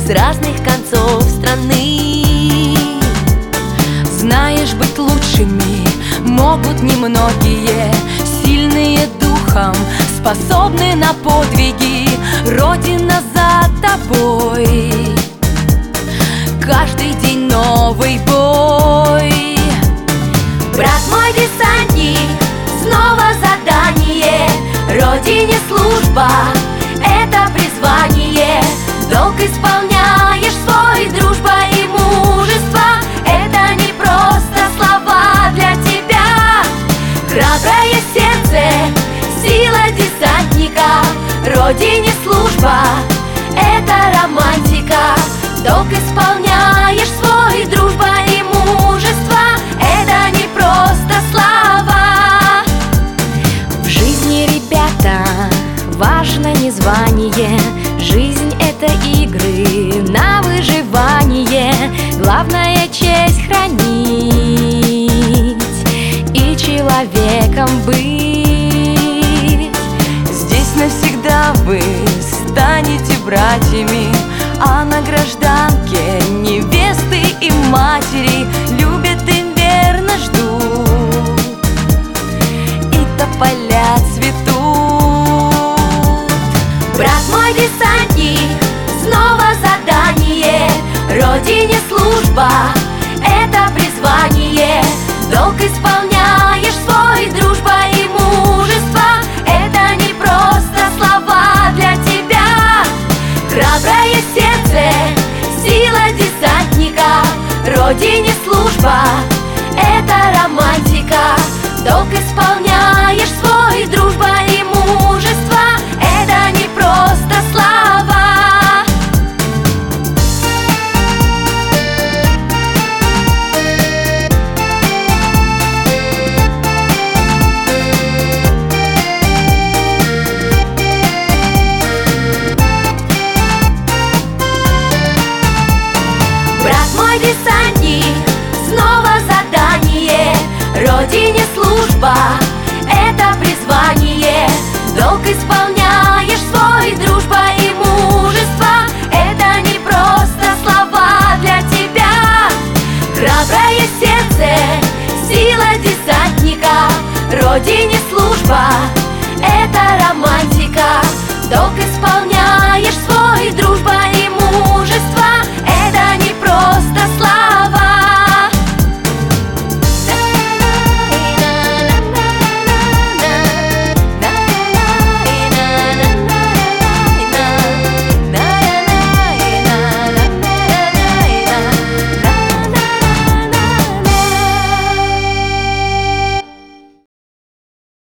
с разных концов страны. Знаешь, быть лучшими могут немногие, сильные духом, способны на подвиги. Родина за тобой, каждый день новый бой. Брат мой десантник, снова задание. Родине служба — это призвание. Долг исполняешь свой, дружба и мужество — это не просто слова для тебя. Храброе сердце, сила десантника. Родине служба — это романтика. Долг исполняешь свой, дружба и мужество — это не просто слова. В жизни, ребята, важно не звание. Жизнь — это игры на выживание. Главное — честь хранить и человеком быть. Здесь навсегда вы станете братьями, а на гражданке невесты и матери любят и верно ждут, и тополя цветут. Брат мой десантник, снова задание. Родине служба — это призвание. Долг исполняешь свой, дружба и мужество — это не просто слова для тебя. Храброе сердце, сила десантника. Родине служба — это романтика. Долг исполняешь свой,